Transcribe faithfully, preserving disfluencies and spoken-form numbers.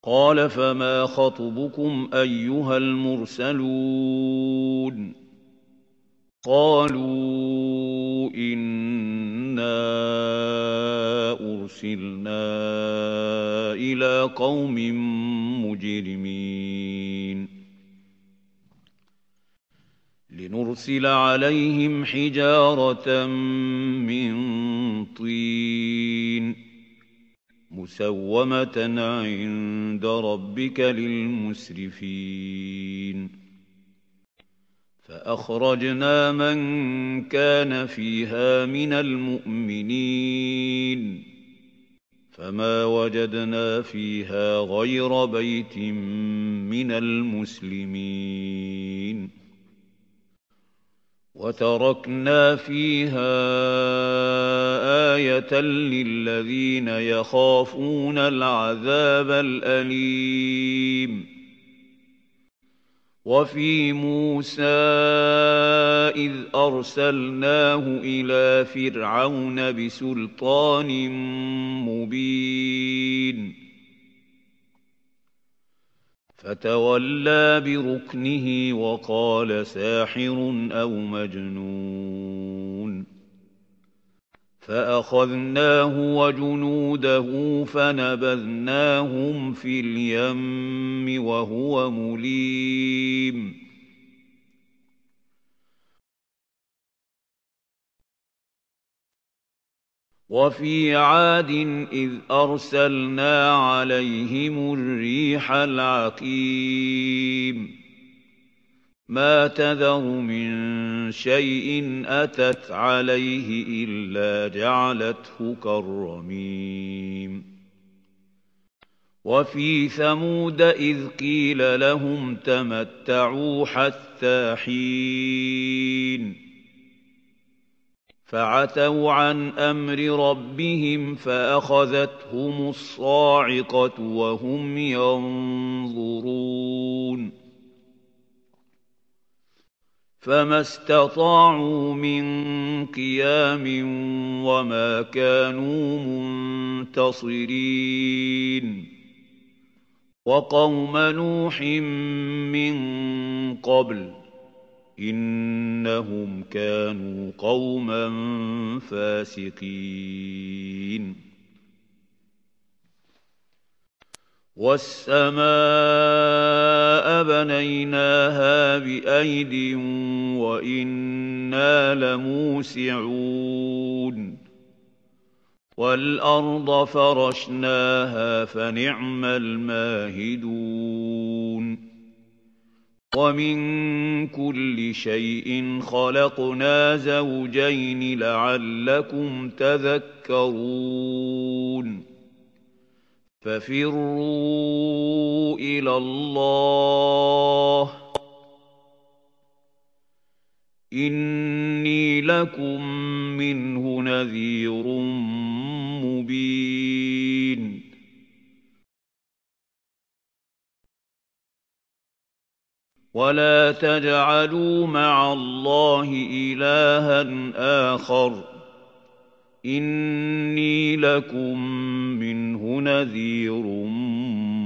قَالَ فَمَا خَطْبُكُمْ أَيُّهَا الْمُرْسَلُونَ قَالُوا إِنَّا أُرْسِلْنَا إِلَىٰ قَوْمٍ مُّجْرِمِينَ لِنُرْسِلَ عَلَيْهِمْ حِجَارَةً مِّن طِينٍ مُّسَوَّمَةً عِندَ رَبِّكَ لِلْمُسْرِفِينَ فَأَخْرَجْنَا مَن كَانَ فِيهَا مِنَ الْمُؤْمِنِينَ فَمَا وَجَدْنَا فِيهَا غَيْرَ بَيْتٍ مِّنَ الْمُسْلِمِينَ وَتَرَكْنَا فِيهَا آيَةً لِّلَّذِينَ يَخَافُونَ الْعَذَابَ الْأَلِيمَ وَفِي مُوسَىٰ إِذْ أَرْسَلْنَاهُ إِلَىٰ فِرْعَوْنَ بِسُلْطَانٍ مُّبِينٍ فَتَوَلَّىٰ بِرُكْنِهِ وَقَالَ سَاحِرٌ أَوْ مَجْنُونٌ فَأَخَذْنَاهُ وَجُنُودَهُ فَنَبَذْنَاهُمْ فِي الْيَمِّ وَهُوَ مُلِيمٌ وَفِي عَادٍ إِذْ أَرْسَلْنَا عَلَيْهِمُ الرِّيحَ الْعَقِيمَ مَا تَذَرُ مِن شَيْءٍ أَتَتْ عَلَيْهِ إِلَّا جَعَلَتْهُ كَالرَّمِيمِ وَفِي ثَمُودَ إِذْ قِيلَ لَهُمْ تَمَتَّعُوا حَتَّىٰ حِينٍ فَعَتَوْا عَنْ أَمْرِ رَبِّهِمْ فَأَخَذَتْهُمُ الصَّاعِقَةُ وَهُمْ يَنظُرُونَ فَمَا اسْتَطَاعُوا مِن قِيَامٍ وَمَا كَانُوا مُنتَصِرِينَ وَقَوْمَ نُوحٍ مِّن قَبْلُ إِنَّهُمْ كَانُوا قَوْمًا فَاسِقِينَ وَالسَّمَاءَ بَنَيْنَاهَا بِأَيْدٍ وَإِنَّا لَمُوسِعُونَ وَالْأَرْضَ فَرَشْنَاهَا فَنِعْمَ الْمَاهِدُونَ وَمِن كُلِّ شَيْءٍ خَلَقْنَا زَوْجَيْنِ لَعَلَّكُمْ تَذَكَّرُونَ فَفِرُّوا إِلَى اللَّهِ إِنِّي لَكُم مِّنْهُ نَذِيرٌ مُّبِينٌ وَلَا تَجْعَلُوا مَعَ اللَّهِ إِلَٰهًا آخَرَ إِنِّي لَكُم مِّنْهُ نَذِيرٌ